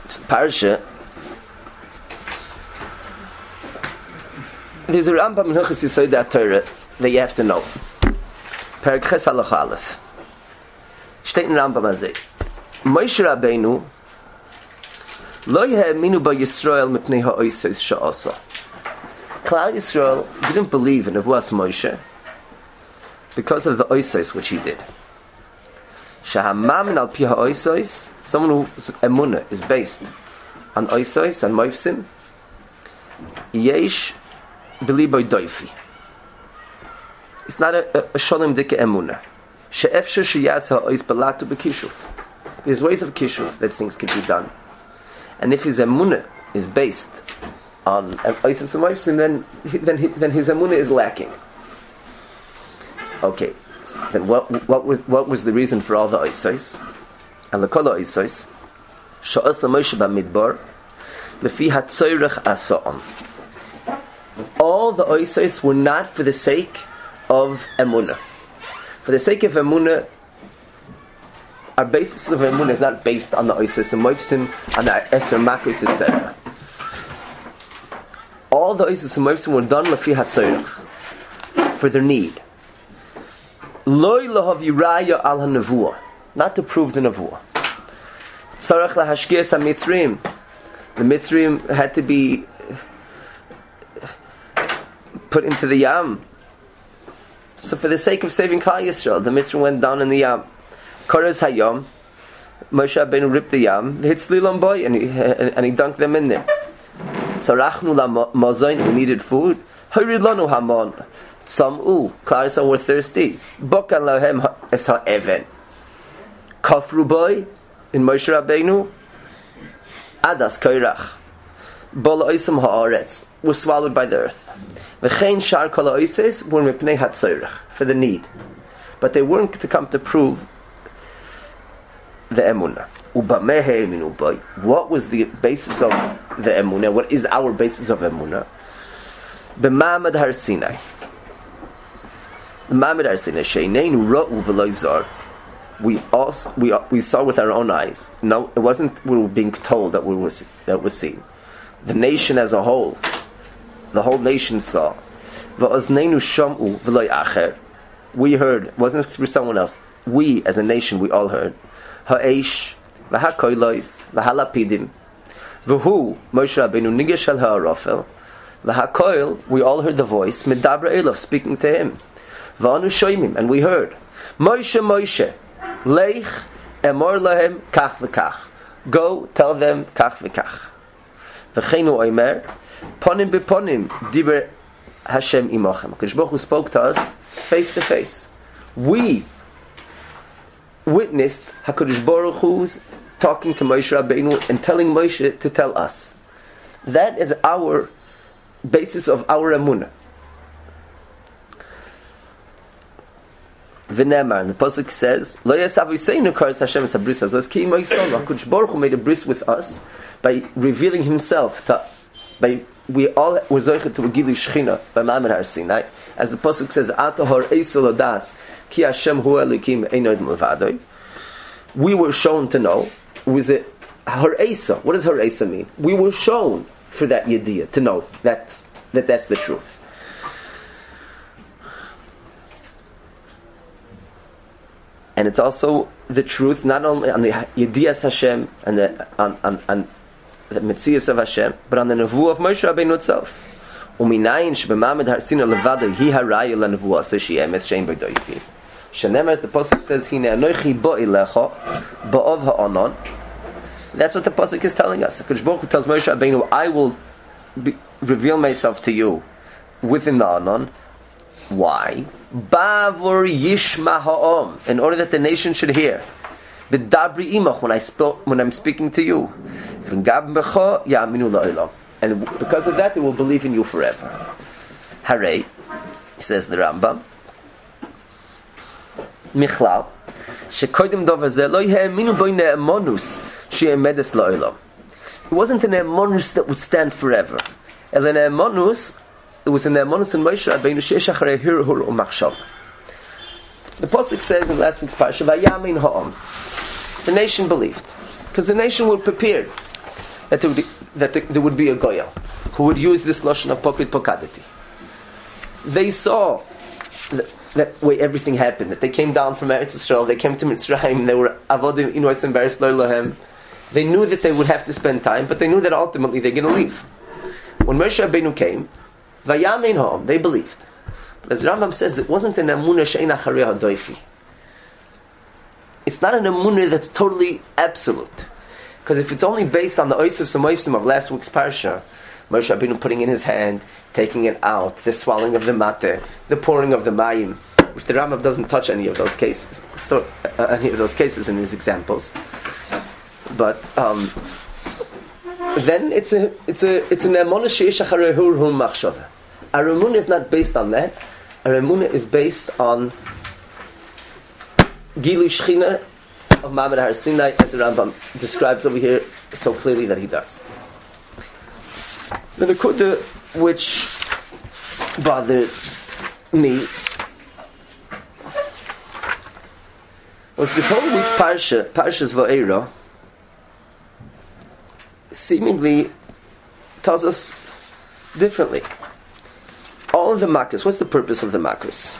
Parsha. There's a Rambam in Hilchos Yesodei Torah that you have to know. Perek Ches Halacha Aleph. Steht in Rambam azay. Moshe Rabbeinu lo ye'aminu ba Yisrael mipnei ha'osos she'asa. Klal Yisrael didn't believe in Nevuas Moshe because of the osos which he did. Shehamamin al pi ha'osos, someone whose emunah is based on osos and moifsim, yesh beliboy doifi. It's not a sholem dike emunah. She'efshar sheyas ha'os balatu b'kishuf. There's ways of kishuf that things can be done, and if his emunah is based on osos and moifsim, then his emunah is lacking. Okay, then what was the reason for all the osos? And the kol osos she'asa Moshe b'midbar lefi hatzoyrech asa'on. All the osos were not for the sake of emunah. For the sake of emunah, our basis of emunah is not based on the osos and moifsim, on the eser makos, etc. All the osos and moifsim were done lefi hatzoyrech, for their need. Loi lahav yiraya al ha-nevuah, not to prove the nevuah. Tzarech lahashkias ha-mitzrim. The mitzrim had to be put into the yam. So for the sake of saving Klal Yisrael, the mitzrim went down in the yam. Koros hayom, Moshe Rabbeinu ripped the yam, hit tzlilam boy, and he dunked them in there. Tzarachnu la-mazayin, we needed food. Hayrid lanu hamon. Sam'u, Klal Yisrael were thirsty. Bokan lahem es ha'even. Kafru boy, in Moshe Rabbeinu, Adas koirach. Bol oisam ha'aretz, were swallowed by the earth. V'chein shar kol ha'osos were mipnei hatzoyrech, for the need. But they weren't to come to prove the emunah. Ubameh ha'eminu boy. What was the basis of the emunah? What is our basis of emunah? B'ma'amad har Sinai. The Ma'amad har Sinai she'eneinu ra'u v'lo zar. We saw with our own eyes. No, it wasn't we were being told that was seen. The nation as a whole, the whole nation saw. V'oznenu sham'u v'lo acher. We heard. It wasn't through someone else. We as a nation, we all heard. Ha'esh v'ha'koilos v'ha'lapidim v'hu Moshe Rabbeinu nigesh al ha'arofel v'ha'koil. We all heard the voice medabra elav, speaking to him. V'anu shoymim, and we heard Moshe Moshe leich emor lahem kach v'kach. Go tell them kach v'kach. V'cheinu oimer ponim b'ponim diber Hashem imochem. HaKadosh Baruch Hu spoke to us face to face. We witnessed HaKadosh Baruch Hu's talking to Moshe Rabbeinu and telling Moshe to tell us. That is our basis of our emunah. V'nemar, and the pasuk says, "Lo yasav yiseinu kares Hashem es habris hazos ki imo yisrael." HaKadosh Baruch Hu made a bris with us by revealing Himself. We all were zoichet to a gilu shechina by Ma'amad har Sinai, as the pasuk says, "Ata har eisel odas ki Hashem hu Elokim eino od milvadoi." We were shown to know. Was it har eisa? What does har eisa mean? We were shown for that yediyah to know that's the truth. And it's also the truth not only on the Yediyas Hashem and on the Metzias of Hashem, but on the Nevuah of Moshe Rabbeinu itself. Uminayin shebemamad har Sinai levado hi haraya lenevuah she'hi emes she'ein bo doifi. Shenemar, as the pasuk says, Hine anochi bo ilecha ba'ov ha'anon. That's what the pasuk is telling us. HaKadosh Baruch Hu tells Moshe Rabbeinu, I will reveal myself to you within the anon. Why? Bavur yishma ha'om, in order that the nation should hear. B'dabri imach, when I'm speaking to you. And because of that, they will believe in you forever. Harei, says the Rambam, Michlal, shekodim dover zeh lo ye'eminu bo ne'emonus she'emedes la'olam. It wasn't an emonus that would stand forever. El ne'emonus, it was an emonus in Moshe Rabbeinu she'esh acharei hirhur u'machshav. The pasuk says in last week's parsha, Vayamin ha'am. The nation believed, because the nation were prepared. that there would be a goyal who would use this lashon of pokid pokadati. They saw that way everything happened. That they came down from Eretz Yisrael, they came to Mitzrayim, they were avodim inois and beres lo lohem. They knew that they would have to spend time, but they knew that ultimately they're going to leave. When Moshe Rabbeinu came, vayamin home, they believed. But as Rambam says, it wasn't an emunah she'ein acharei hadoifi. It's not an emunah that's totally absolute. Because if it's only based on the oisif samoifsim of last week's parsha, Moshe Rabbeinu putting in his hand, taking it out, the swallowing of the mateh, the pouring of the mayim, which the Rambam doesn't touch any of those cases, in his examples. But then it's an emunah sheish acharei hurhum machshava. Our emunah is not based on that. Our emunah is based on Gilu Shechina of Ma'amad Har Sinai, as the Rambam describes over here so clearly that he does. The nekuda which bothered me was this whole week's Parshas Va'era, seemingly tells us differently. All of the makos. What's the purpose of the makos?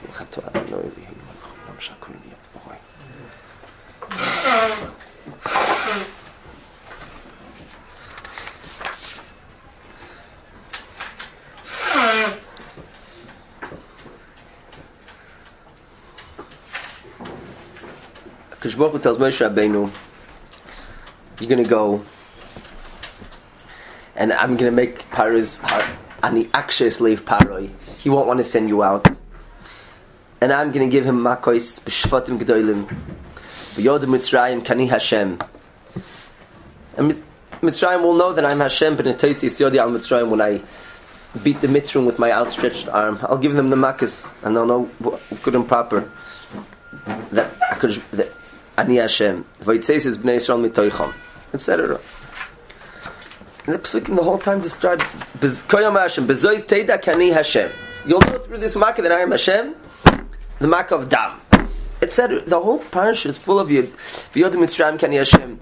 Akadosh Baruch Hu tells Moshe Rabbeinu, you're going to go and I'm going to make Paro's ani akshay slave Paroi. He won't want to send you out. And I'm going to give him makois b'shvatim gedolim v'yod Mitzrayim kani Hashem. And Mitzrayim will know that I'm Hashem, b'netosis yodi al Mitzrayim, when I beat the Mitzrayim with my outstretched arm. I'll give them the makas, and they'll know good and proper that ani Hashem v'yitzeis is b'nei Yisrael mitoicham, etc. And the Pesukim the whole time describe Koyam Hashem, Bezois Teida Kani Hashem. You'll know through this makkah that I am Hashem, the makkah of Dam, etc. The whole parasha is full of V'yodim Mitzrayim Kani Hashem.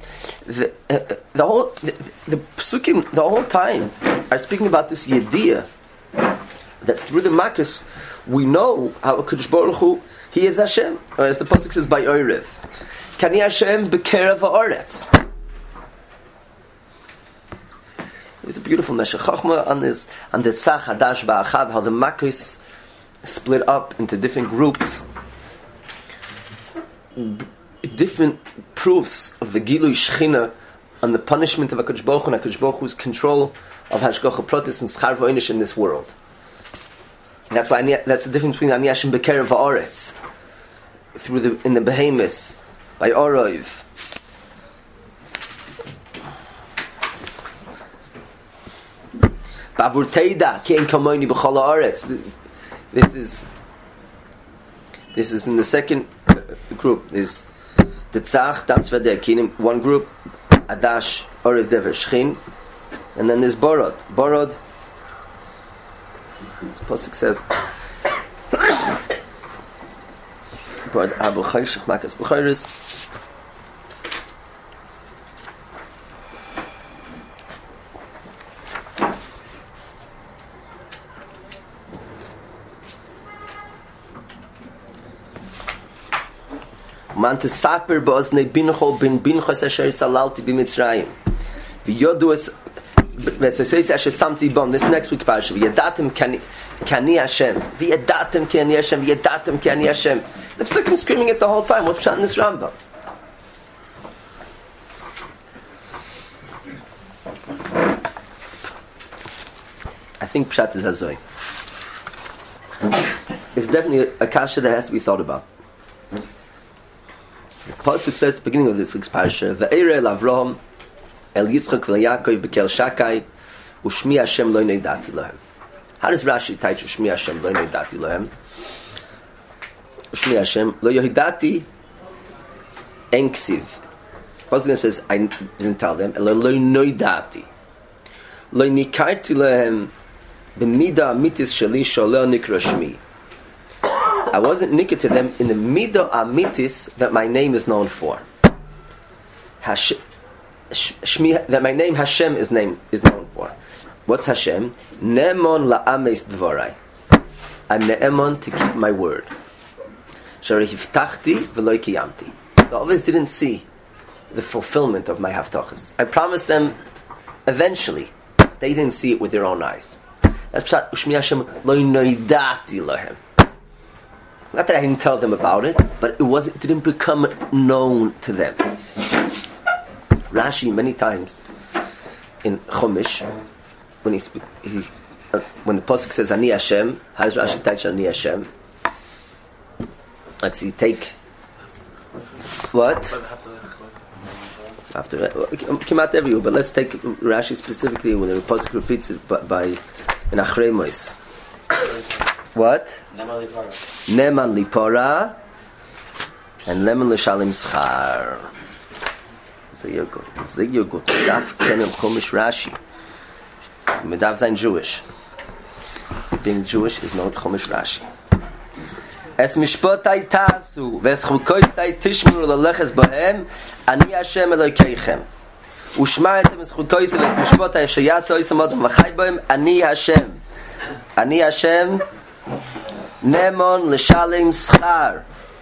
The Pesukim the whole time are speaking about this yediyah that through the makkahs we know how Akadosh Baruch Hu, He is Hashem, or as the Pasuk says by Oirev, Kani Hashem B'kerev ha'oretz. It's a beautiful Meshech Chochmah on this, on the Tzach Hadash Ba'achav, how the Makkos split up into different groups, different proofs of the Gilui Shechina on the punishment of HaKadosh Baruch Hu and HaKadosh Baruch Hu's control of Hashgacha Pratis and Schar V'Oinish in this world. And that's why that's the difference between Ani Hashem B'kerev Ha'oretz, in the Behemoths by Oroiv. Bavur Teida Kein Kamoni B'chol Haaretz. This is in the second group. There's the Tzach Dam Tzvadei Kinim, one group, Adash Orev Dever Shchin, and then there's Borod. Borod. This pasuk says, Borod Abu Chayshich Makas B'chayris. Man tesaper ba'oznei binchol bin binchos asher salalti b'Mitzrayim v'yodu es v'seseis asher samti bom. This next week parasha v'yadatem kani Hashem v'yadatem kani Hashem v'yadatem kani Hashem. The Pesukim screaming it the whole time. What's pshat in this Rambam? I think pshat is hazoi. It's definitely a kasha that has to be thought about. The pasuk says at the beginning of this week's parasha, "Ve'era el Avraham, el Yitzchak ve'Yaakov bekel Shakai, u'shmi Hashem lo neidati lohem." How does Rashi teach u'shmi Hashem lo neidati lohem? U'shmi Hashem lo yohidati en ksiv. Pasuk says, "I didn't tell them." Elo lo noidati, lo nikarti lohem b'mida amitis sheli sholeh nikra shmi. I wasn't nikah to them in the midah amitis that my name is known for. Shelo that my name Hashem is known for. What's Hashem? Ne'emon la'ames dvorai. I'm ne'emon to keep my word. Shari hiftachti v'lo kiyamti. The others didn't see the fulfillment of my haftachas. I promised them eventually. They didn't see it with their own eyes. That's pshat ushmi Hashem lo noidati lahem. Not that I didn't tell them about it, but it didn't become known to them. Rashi many times in Chumash, when when the pasuk says Ani Hashem, how does Rashi touch Ani Hashem? Let's see, take what? After came out everywhere, but let's take Rashi specifically when the pasuk repeats it by in Achrei Mos. What? Neman lipora and Leman l'shalim schar. So you're good. Daf kenem Chumash Rashi. Medav zayin Jewish. Being Jewish is not Chumash Rashi. Es mishpotai tasu ves chukoisai tishmuru leleches bohem ani Hashem Elokeichem ushmartem es chukoisai ves mishpotai sheyasa oisam odom v'chai bohem ani Hashem Nemon l'shalim schar.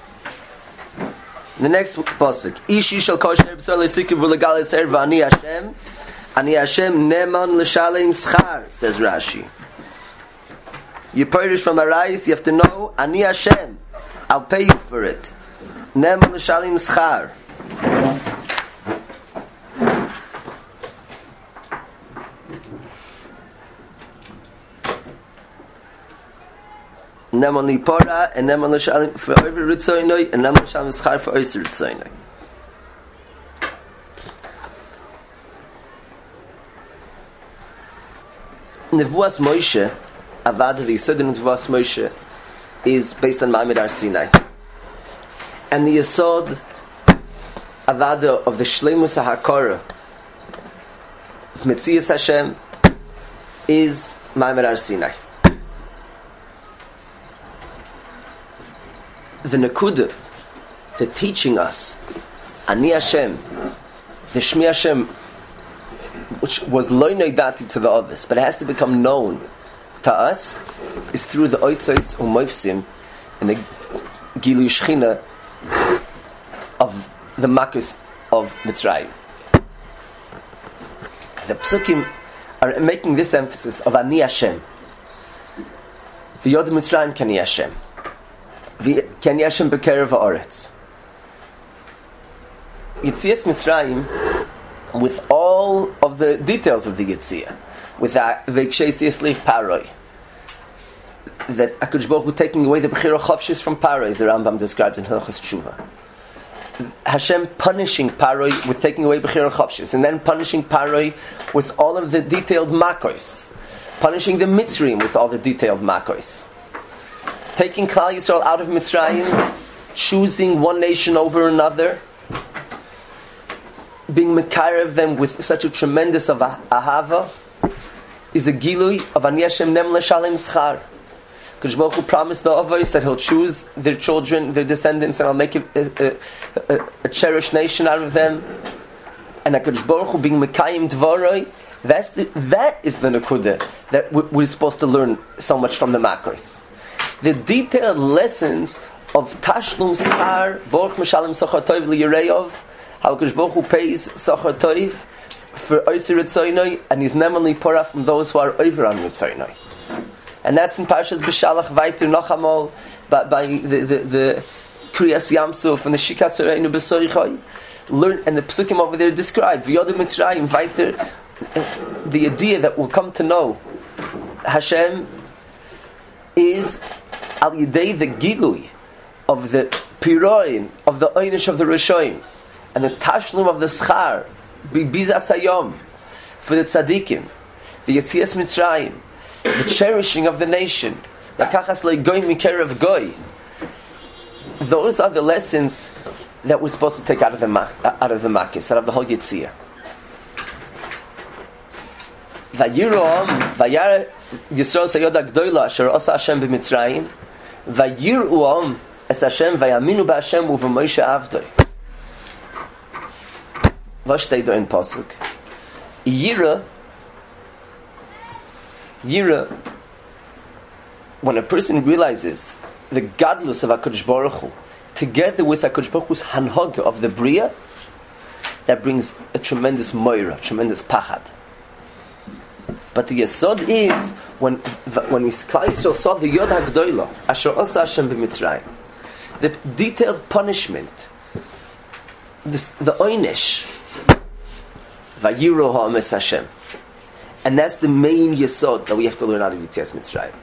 The next pasuk. Ishi shall kosher b'sor l'sikiv v'legal etzer v'ani Hashem. Ani Hashem nemon l'shalim schar, says Rashi. You perish from Arayis, you have to know, Ani Hashem, I'll pay you for it. Nemon l'shalim schar. Nemon lipora and nemon l'shalim for over ritzoynoi and nemon l'shalim schar for oiser ritzoynoi. Nevuas Moshe, Avada, the Yisod in Nevuas Moshe, is based on Ma'amid Har Sinai. And the Yisod, Avada of the Shleimus HaHakara of Metzias Hashem is Ma'amid Har Sinai. The Nekuda, the teaching us, Ani Hashem, the Shmi Hashem, which was loy noidati to the others, but it has to become known to us, is through the oisos u'moifsim and the Gilu Shechina of the Makkos of Mitzrayim. The Psukim are making this emphasis of Ani Hashem. V'yod Mitzrayim Kani Hashem. Kani Hashem B'kerev ha'oretz. Yitzias Mitzrayim, with all of the details of the Yitziyah, with that V'ksheisiyas leif Paroi, that HaKadosh Baruch Hu taking away the Bechira Chavshis from Paroi, as the Rambam describes in Hilchos Tshuva. Hashem punishing Paroi with taking away Bechira Chavshis, and then punishing Paroi with all of the detailed Makos, punishing the Mitzrayim with all the detailed Makos, taking Klal Yisrael out of Mitzrayim, choosing one nation over another, being mekarev them with such a tremendous of ahava, is a gilui of Ani Hashem nem l'shalim schar. Kadosh Baruch Hu promised the avos that He'll choose their children, their descendants, and I'll make a cherished nation out of them. And Kadosh Baruch Hu being mekayim dvaroi, that is the nekuda that we're supposed to learn so much from the Makos. The detailed lessons of tashlum schar, Baruch Mishalim Sochar Tov L'Yireyov, how Kadosh Baruch Hu pays Sochar Tov for Oiser Ritzoynoi, and He's nemanli porah from those who are over on Ritzoynoi. And that's in Parshas B'Shalach Vayter Nochamol, by the Kriyas Yamsuf and the Shikat Soreinu B'Sorichoi. Learn, and the Psukim over there describe V'yodu Mitzrayim Vayter, the idea that we'll come to know Hashem is Al Yidei the Gilui of the Piroin, of the Einish of the Rishoim, and the Tashlum of the Schar, Bizas Hayom, for the Tzadikim, the Yetzias Mitzrayim, the cherishing of the nation, Lakachas Le'goy Mikerev Goy. Those are the lessons that we're supposed to take out of the Makis, out of the whole Yetzirah. Vayirom, Vayar Yisrael Sayod HaGdoila Asher Osa Hashem b'Mitzrayim, Vayiruom Es Hashem Vayaminu b'Hashem u'v'Moshe Avdoi. Was steht da in Pasuk? Yira, when a person realizes the godless of HaKadosh Baruch Hu, together with HaKadosh Baruch Hu's hanhaga of the Bria, that brings a tremendous moira, tremendous pachad. But the yesod is when Klal Yisrael saw the Yod HaGdoila, Asher Asa Hashem b'Mitzrayim, the detailed punishment, the oynish, Vayiru ha'ames Hashem, and that's the main yesod that we have to learn out of Yetzias Mitzrayim.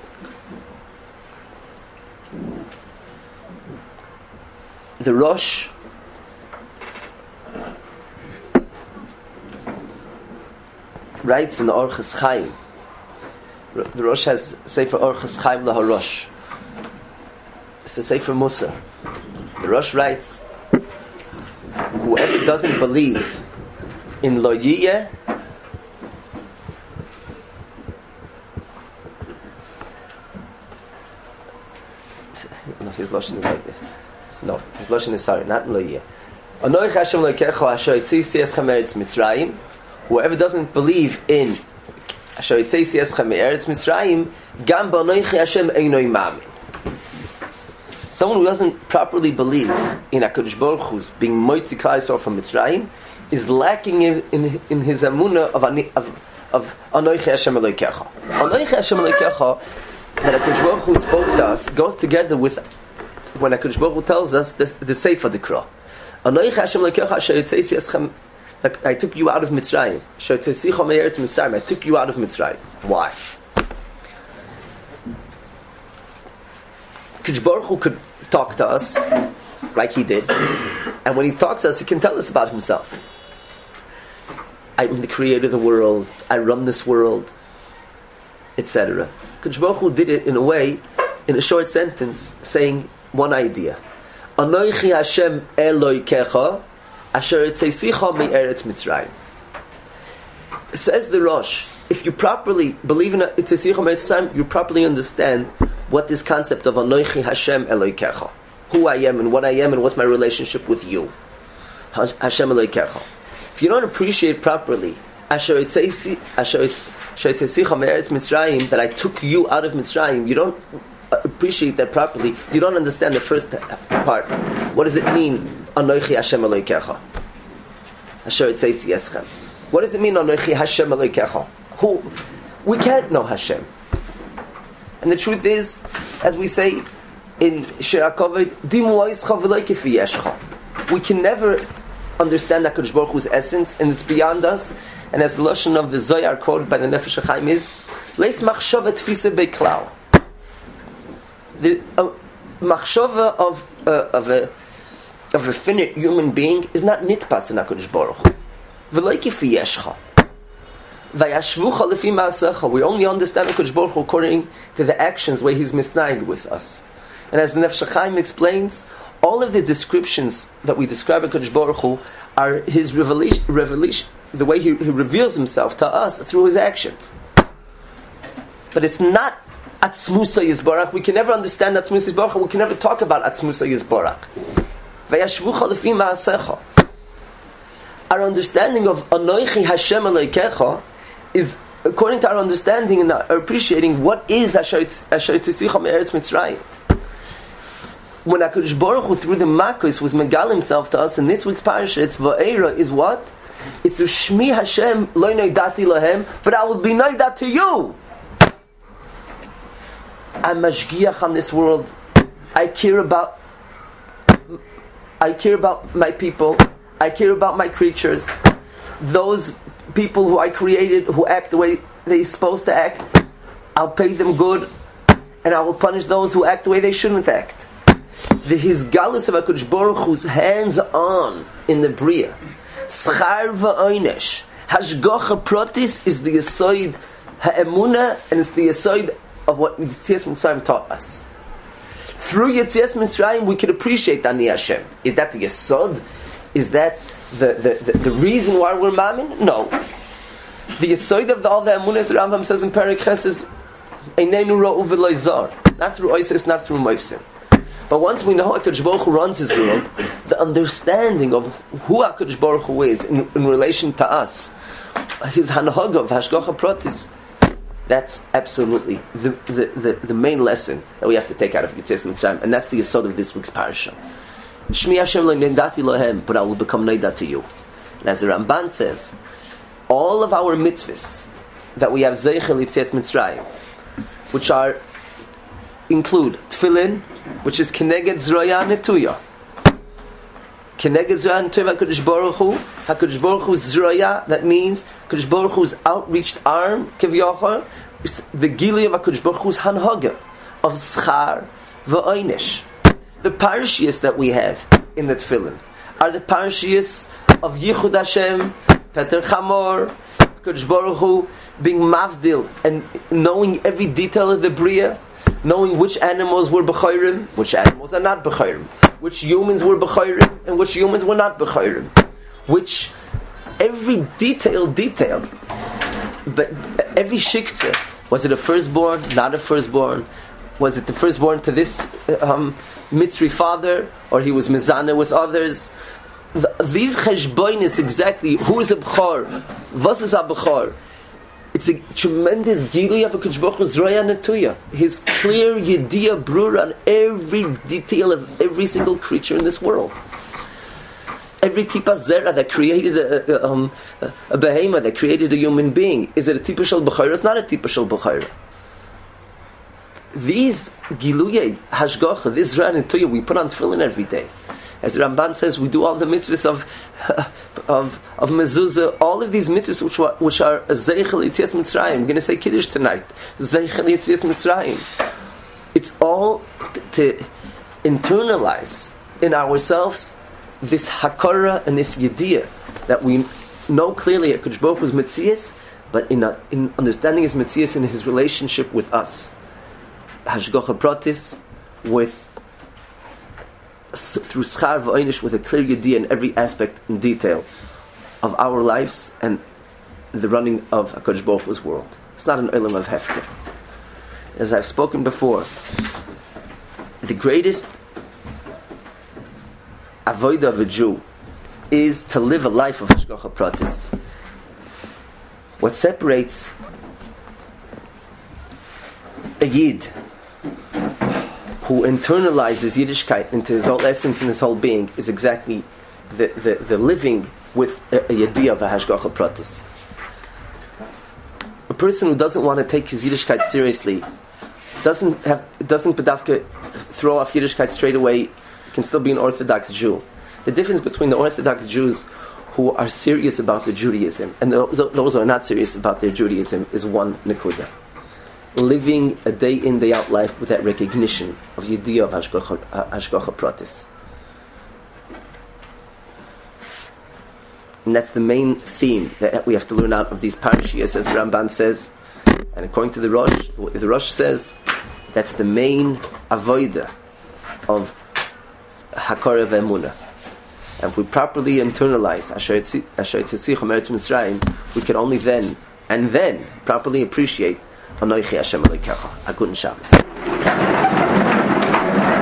The Rosh writes in the Orchos Chaim. The Rosh has Sefer Orchos Chaim LaHarosh. It's a Sefer Musa. The Rosh writes, whoever doesn't believe in Lo Yiyeh, no, his Lashon is like this. No, his Lashon is sorry, not Lo Yiyeh. Anoich Hashem Elokecha Asher Yitzisi Eschem Eretz Mitzrayim. Whoever doesn't believe in Asher Yitzisi Eschem Eretz Mitzrayim, Gam B'Anoichi Hashem Einoi Mamin. Someone who doesn't properly believe in HaKadosh Baruch Hu's being Moitzi Klal Yisrael from Mitzrayim is lacking in his amunah of Anoichi Hashem Elokecha. Anoichi Hashem Elokecha that HaKadosh Baruch Hu spoke to us goes together with when HaKadosh Baruch Hu tells us the Sefer Dikra. Anoichi Hashem Elokecha Asher Yitzisi Eschem, I took you out of Mitzrayim. I took you out of Mitzrayim. Why? HaKadosh Baruch Hu could talk to us like he did, and when he talks to us, he can tell us about himself. I'm the creator of the world. I run this world, etc. HaKadosh Baruch Hu did it in a way, in a short sentence, saying one idea. Anoichi Hashem Elokecha Asher Yitzisicha me'eretz Mitzrayim. Says the Rosh, if you properly believe in Yitzisicha me'eretz Mitzrayim, you properly understand what this concept of Anoichi Hashem Elokecha, who I am and what I am and what's my relationship with you, Hashem Elokecha. If you don't appreciate properly Asher Yitzisicha me'eretz Mitzrayim, that I took you out of Mitzrayim, you don't appreciate that properly, you don't understand the first part. What does it mean, Anoichi Hashem Elokecha? Asher Yitzisi Eschem. What does it mean, Anoichi Hashem Elokecha? Who? We can't know Hashem. And the truth is, as we say in Shir HaKoved, Dimu Oischa v'lo kifi yeshcha. We can never understand HaKadosh Baruch Hu's essence, and it's beyond us. And as the Lashon of the Zohar quoted by the Nefesh HaChaim is, Leis machshava tfisa beklal. The machshava of a finite human being is not nitpas in HaKadosh Baruch Hu. V'lo kifi yeshcha. We only understand HaKadosh Baruch Hu according to the actions where He's misnaig with us. And as the Nefesh HaChaim explains, all of the descriptions that we describe HaKadosh Baruch Hu are His revelation, the way he reveals Himself to us through His actions. But it's not Atzmusa Yisbarach. We can never understand Atzmusa Yisbarach. We can never talk about Atzmusa Yisbarach. Our understanding of Anoichi Hashem Elokecha is according to our understanding and our appreciating what is Asher Yitzisicha me'eretz Mitzrayim. When HaKadosh Baruch Hu through the Makos was megal Himself to us in this week's parasha, it's Va'era is what? It's Shmi Hashem lo noidati lahem, but I will be noidat to you. I'm mashgiach on this world. I care about my people. I care about my creatures. Those people who I created, who act the way they're supposed to act, I'll pay them good, and I will punish those who act the way they shouldn't act. The Hizgalus of HaKadosh Baruch Hu's hands-on in the Bria. Schar v'oinesh. Hashgacha Protis is the Yesoid Ha'emunah, and it's the Yesoid of what Yetzias Mitzrayim taught us. Through Yetzias Mitzrayim, we can appreciate Ani Hashem. Is that the Yesod? Is that the reason why we're mamin? No. The Yesod of all the Emunah, the Rambam says in Perek Ches, is Einenu Ra'u v'lo zar. Not through Oisis, not through Moifsim. But once we know HaKadosh Baruch Hu runs His world, the understanding of who HaKadosh Baruch Hu is in relation to us, His Hanhaga of Hashgacha Pratis, that's absolutely the main lesson that we have to take out of Yetzias Mitzrayim, and that's the yesod of this week's parasha. Shmi Hashem lo nidati lohem, but I will become neidat to you. And as the Ramban says, all of our mitzvahs that we have zeichel Yetzias Mitzrayim, which include tefillin, which is keneged zroya netuya. Keneged zroya netuya HaKadosh Baruch Hu. HaKadosh Baruch Hu's zroya, that means HaKadosh Baruch Hu's outreached arm, kivyochar. It's the gili of HaKadosh Baruch Hu's hanhaga, of schar v'oinish. The parashiyas that we have in the tefillin are the parashiyas of Yichud Hashem, Peter Chamor, HaKadosh Baruch Hu being mavdil and knowing every detail of the bria, knowing which animals were b'chayrim, which animals are not b'chayrim, which humans were b'chayrim, and which humans were not b'chayrim, which every detail, but every shiktzah, was it a firstborn, not a firstborn, was it the firstborn to this Mitzri father, or he was mizana with others? These cheshbonis, exactly, who is a b'chor, what is a b'chor? It's a tremendous gili of a HaKadosh Baruch Hu's roya netuya. His clear yediyah brura on every detail of every single creature in this world. Every tipa zera that created a behema, that created a human being, is it a tipa shel b'chayra? It's not a tipa shel b'chayra. These giluyei hashgacha, this roya netuya, we put on tefillin every day. As Ramban says, we do all the mitzvahs of mezuzah, all of these mitzvahs which are zeichel Yetzias Mitzrayim. I'm going to say Kiddush tonight. Zeichel Yetzias Mitzrayim. It's all to internalize in ourselves this hakara and this yediyah that we know clearly at HaKadosh Baruch Hu's Metzias, but in understanding His Metzias in His relationship with us. Hashgacha Pratis, through schar v'oinish, with a clear yediyah in every aspect and detail of our lives and the running of HaKadosh Baruch Hu's world. It's not an olam of hefker. As I've spoken before, the greatest avodah of a Jew is to live a life of hashgacha pratis. What separates a yid who internalizes Yiddishkeit into his whole essence and his whole being is exactly the living with a yediyah of a hashgacha pratis. A person who doesn't want to take his Yiddishkeit seriously doesn't bedavka throw off Yiddishkeit straight away, can still be an Orthodox Jew. The difference between the Orthodox Jews who are serious about their Judaism and those who are not serious about their Judaism is one nekuda. Living a day in, day out life with that recognition of yediyah of hashgacha pratis. And that's the main theme that we have to learn out of these parashiyas, as the Ramban says. And according to the Rosh says, that's the main avodah of hakara ve'emunah. And if we properly internalize Asher Tzisichom Eretz Mitzrayim, we can only then properly appreciate Anochi Hashem Elokecha. A good Shabbos.